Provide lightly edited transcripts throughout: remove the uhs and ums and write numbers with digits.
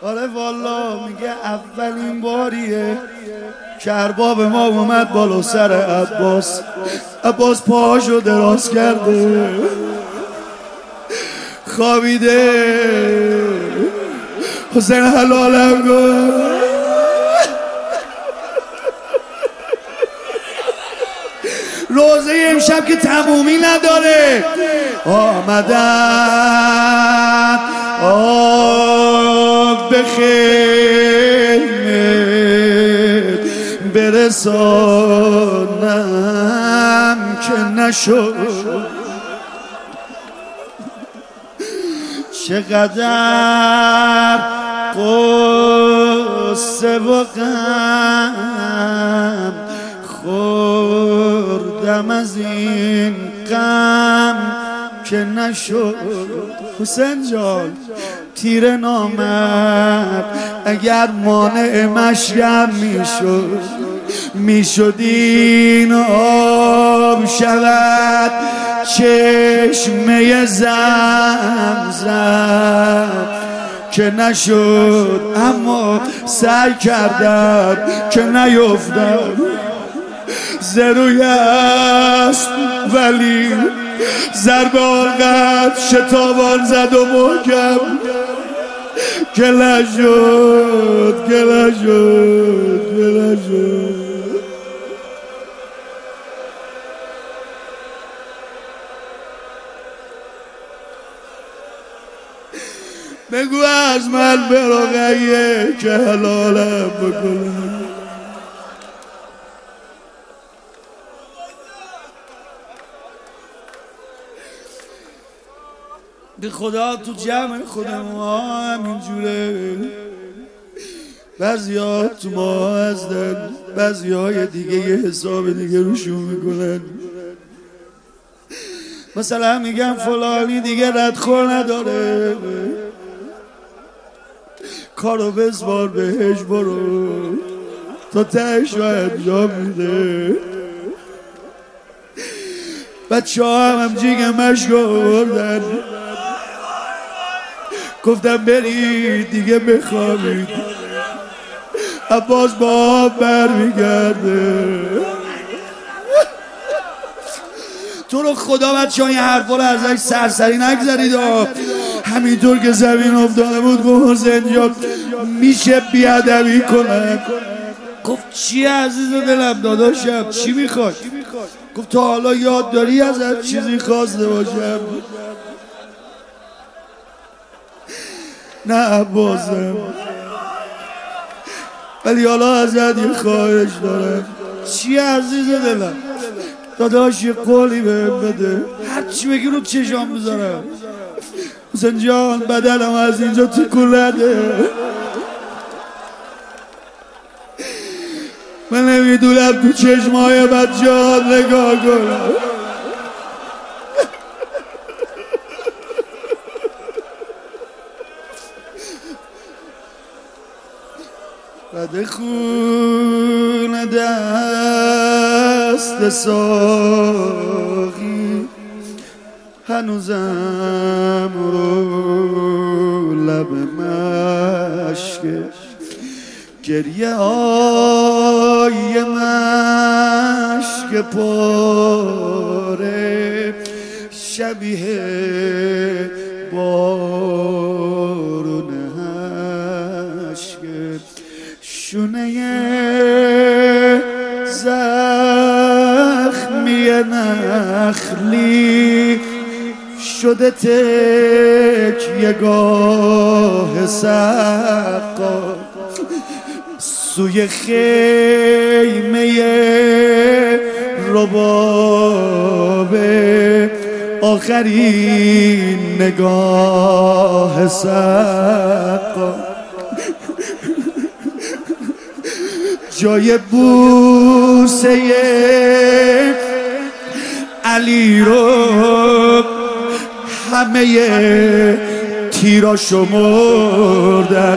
آره والا میگه اولین باریه که ارباب ما اومد بالا سر عباس پاهاشو دراز کرده خوابیده. حسین حلالم گفت روزه امشب که تمومی نداره آمدن به خیمه برسانم که نشد. چقدر قصه و غم خوردم از این غم که نشد. حسین جان تیر نامد اگر مانع مشگم میشد این آب شود چشمه زمزم که نشد. اما سعی کردم که نیفتم زروی است ولی ضربه آنقدر شتابان زد و محکم که نشد. بگو از من برقیه که حلالم بکنم. به خدا تو جمع خود ما همینجوره، بعضی ها تو ما هستن، بعضی های دیگه یه حساب دیگه روشون میکنن. مثلا میگم فلانی دیگه ردخور نداره، کارو بزبار بهش برو تا تهش رو انجام میده. بچه ها هم جیگه مشک آوردن، گفتم برید دیگه بخوابید، عباس با آب برمیگرده. تو رو خدا بچه ها این حرفا رو ازش سرسری نگذارید. همینطور که زمین افتاده بود گفت حسین جان میشه بیادبی کنن؟ گفت چی عزیز دلم داداشم چی میخواد؟ گفت تا حالا یاد داری ازت چیزی خواسته باشم؟ نه عباسم، ولی حالا ازت یه خواهش دارم. چی عزیز دلم؟ داداش یه قولی بهم بده، هرچی بگی رو چشام بذارم. حسین جان بدنم از اینجا تکون نده، من نمیدونم تو چشمای بچه ها نگاه کنم. بعد خون دست ساقی هنوزم رو لب مشک گریه های مشک پاره شبیه بارون اشک شونه زخمی نخلی شده تکیه‌گاه سقا سوی خیمه رباب آخرین نگاه سقا جای بوسه علی رو همه تیرا شمردن،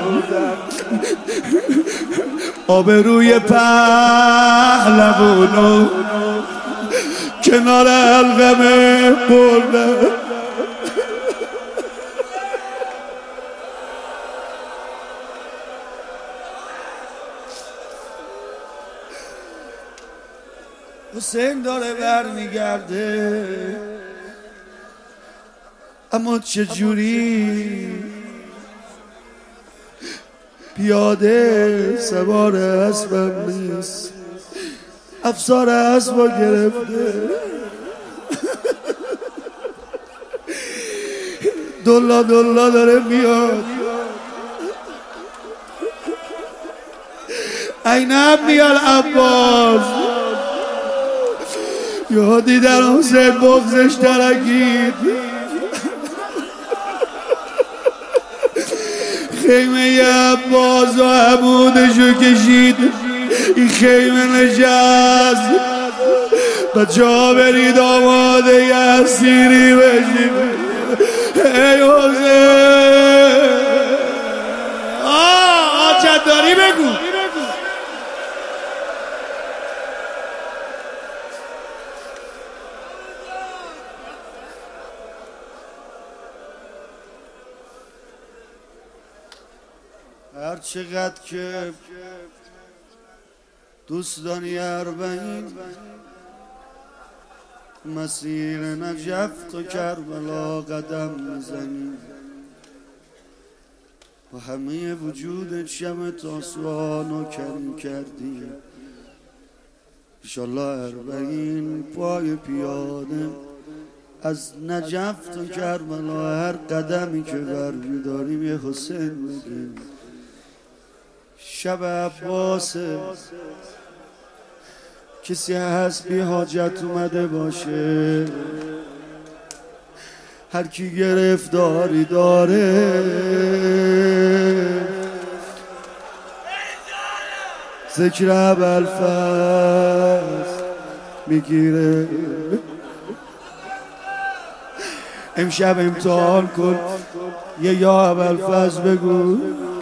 آبروی پهلوانو کنار القمه بردن. حسین داره برمیگرده، اما چجوری پیاده سوار اسبم نیست، افسار اسبا گرفته، دلا دلا داره میاد. اینم میاد عباس، یادی در حسین بغزش ترکید، خیمه عباس و عمودشو کشید، این خیمه نشست. بچه ها برید آماده ی اسیری بشید. ای حسین حاجت داری بگو. هر چقدر که دوست داری اربعین، مسیر نجف و کربلا قدم میزنی، و همه وجودت شمع تا سوانو کم کردی. انشالله اربعین پای پیاده از نجف تا کربلا هر قدمی که برمیداریم یه حسین بگیم. شب عباسه، کسی هست بی حاجت اومده باشه، هر کی گرفتاری داره ذکر ابوالفضل میگیره. امشب امتحان کن، یه یا ابوالفضل بگو.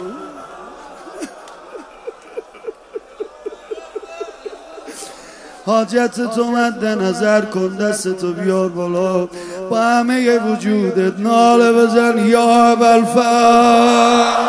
حاجت تو مد نظر کن، دست تو بیار بالا، با همه وجودت ناله بزن یا ابوالفضل.